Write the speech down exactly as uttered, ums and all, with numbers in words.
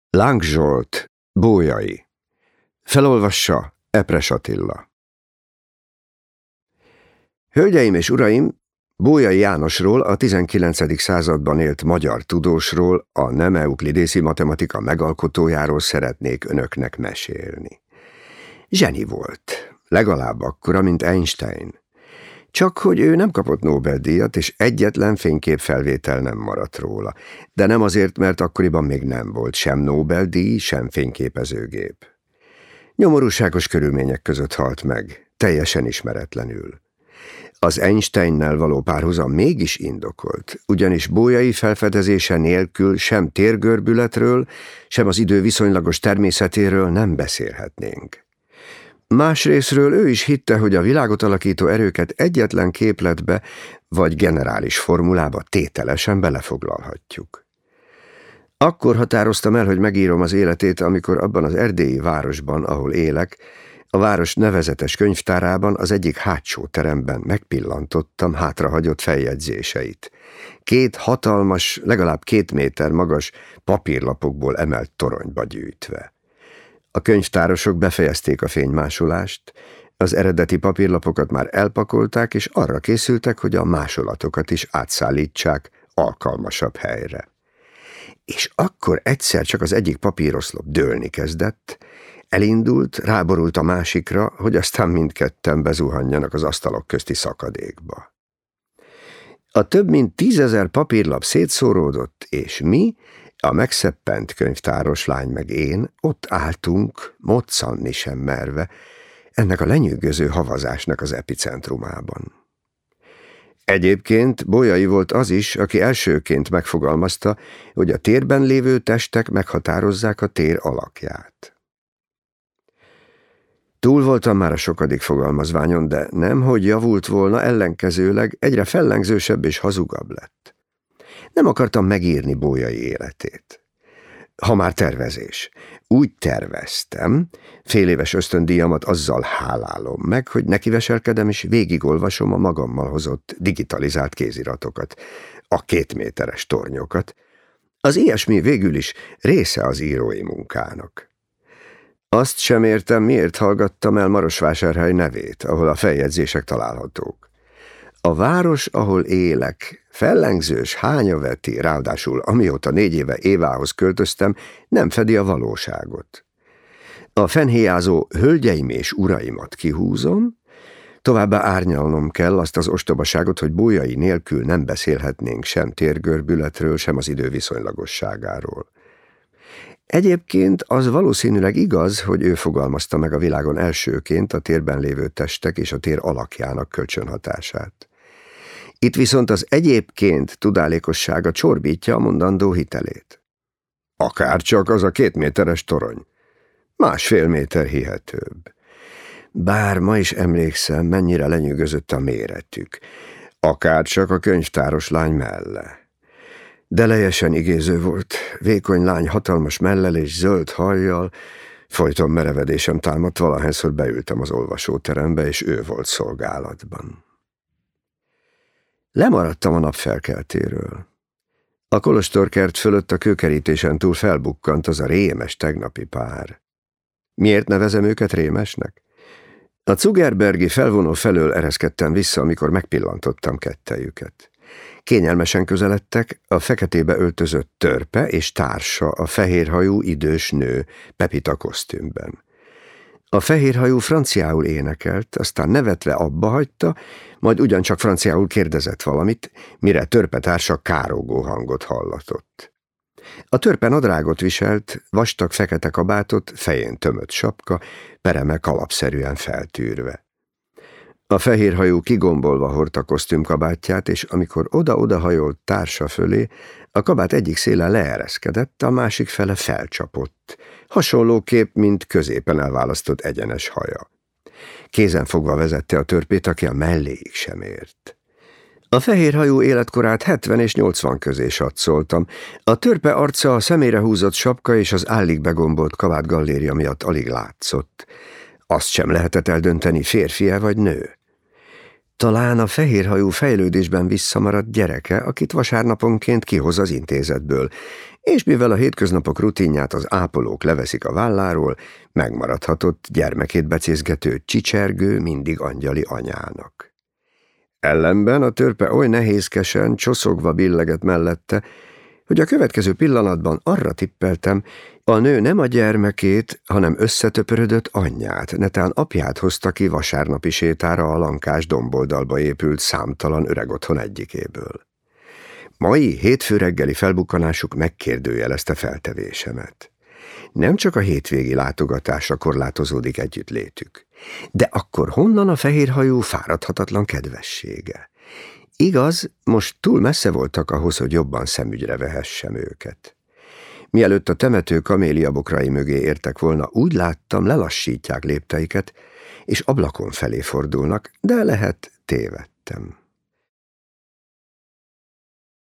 Láng Zsolt, Bolyai. Felolvassa Epres Attila. Hölgyeim és uraim, Bolyai Jánosról, a tizenkilencedik században élt magyar tudósról, a nem euklidészi matematika megalkotójáról szeretnék önöknek mesélni. Zseni volt, legalább akkora, mint Einstein. Csak hogy ő nem kapott Nobel-díjat, és egyetlen fényképfelvétel nem maradt róla. De nem azért, mert akkoriban még nem volt sem Nobel-díj, sem fényképezőgép. Nyomorúságos körülmények között halt meg, teljesen ismeretlenül. Az Einsteinnel való párhuzam mégis indokolt, ugyanis Bolyai felfedezése nélkül sem térgörbületről, sem az idő viszonylagos természetéről nem beszélhetnénk. Másrészről ő is hitte, hogy a világot alakító erőket egyetlen képletbe vagy generális formulába tételesen belefoglalhatjuk. Akkor határoztam el, hogy megírom az életét, amikor abban az erdélyi városban, ahol élek, a város nevezetes könyvtárában, az egyik hátsó teremben megpillantottam hátrahagyott feljegyzéseit. Két hatalmas, legalább két méter magas papírlapokból emelt toronyba gyűjtve. A könyvtárosok befejezték a fénymásolást, az eredeti papírlapokat már elpakolták, és arra készültek, hogy a másolatokat is átszállítsák alkalmasabb helyre. És akkor egyszer csak az egyik papíroszlop dőlni kezdett, elindult, ráborult a másikra, hogy aztán mindketten bezuhanjanak az asztalok közti szakadékba. A több mint tízezer papírlap szétszóródott, és mi, a megszeppent könyvtáros lány meg én, ott álltunk, moccanni sem merve, ennek a lenyűgöző havazásnak az epicentrumában. Egyébként Bolyai volt az is, aki elsőként megfogalmazta, hogy a térben lévő testek meghatározzák a tér alakját. Túl voltam már a sokadik fogalmazványon, de nem, hogy javult volna, ellenkezőleg egyre fellengzősebb és hazugabb lett. Nem akartam megírni Bolyai életét. Ha már tervezés. Úgy terveztem, fél éves ösztöndíjamat azzal hálálom meg, hogy nekiveselkedem és végigolvasom a magammal hozott digitalizált kéziratokat, a kétméteres tornyokat. Az ilyesmi végül is része az írói munkának. Azt sem értem, miért hallgattam el Marosvásárhely nevét, ahol a feljegyzések találhatók. A város, ahol élek, fellengzős, hányaveti, ráadásul amióta négy éve Évához költöztem, nem fedi a valóságot. A fennhéjázó hölgyeim és uraimat kihúzom, továbbá árnyalnom kell azt az ostobaságot, hogy Bolyai nélkül nem beszélhetnénk sem térgörbületről, sem az idő viszonylagosságáról. Egyébként az valószínűleg igaz, hogy ő fogalmazta meg a világon elsőként a térben lévő testek és a tér alakjának kölcsönhatását. Itt viszont az egyébként tudálékossága csorbítja a mondandó hitelét. Akárcsak az a két méteres torony. Másfél méter hihetőbb. Bár ma is emlékszem, mennyire lenyűgözött a méretük. Akárcsak a könyvtáros lány melle. De lejesen igéző volt, vékony lány hatalmas mellel és zöld hajjal, folyton merevedésem támadt, valahányszor beültem az olvasóterembe, és ő volt szolgálatban. Lemaradtam a napfelkeltéről. A kolostorkert fölött a kőkerítésen túl felbukkant az a rémes tegnapi pár. Miért nevezem őket rémesnek? A Zugerbergi felvonó felől ereszkedtem vissza, amikor megpillantottam kettejüket. Kényelmesen közeledtek, a feketébe öltözött törpe és társa, a fehérhajú idős nő, Pepita kosztümben. A fehérhajú franciául énekelt, aztán nevetve abba hagyta, majd ugyancsak franciául kérdezett valamit, mire törpe társa károgó hangot hallatott. A törpe nadrágot viselt, vastag fekete kabátot, fején tömött sapka, pereme kalapszerűen feltűrve. A fehérhajú kigombolva hordta kosztümkabátját, és amikor oda-oda hajolt társa fölé, a kabát egyik széle leereszkedett, a másik fele felcsapott, hasonlóképp, mint középen elválasztott egyenes haja. Kézen fogva vezette a törpét, aki a melléig sem ért. A fehérhajú életkorát hetven és nyolcvan közé satszoltam. A törpe arca a szemére húzott sapka és az állig begombolt kabát galléria miatt alig látszott. Azt sem lehetett eldönteni, férfi-e vagy nő. Talán a fehérhajú fejlődésben visszamaradt gyereke, akit vasárnaponként kihoz az intézetből, és mivel a hétköznapok rutinját az ápolók leveszik a válláról, megmaradhatott gyermekét becézgető csicsergő, mindig angyali anyának. Ellenben a törpe oly nehézkesen, csoszogva billegett mellette, hogy a következő pillanatban arra tippeltem, a nő nem a gyermekét, hanem összetöpörödött anyját, netán apját hozta ki vasárnapi sétára a lankás domboldalba épült számtalan öreg otthon egyikéből. Mai hétfő reggeli felbukkanásuk megkérdőjelezte feltevésemet. Nem csak a hétvégi látogatásra korlátozódik együttlétük, de akkor honnan a fehérhajú fáradhatatlan kedvessége? Igaz, most túl messze voltak ahhoz, hogy jobban szemügyre vehessem őket. Mielőtt a temető kaméliabokrai mögé értek volna, úgy láttam, lelassítják lépteiket, és ablakon felé fordulnak, de lehet tévedtem.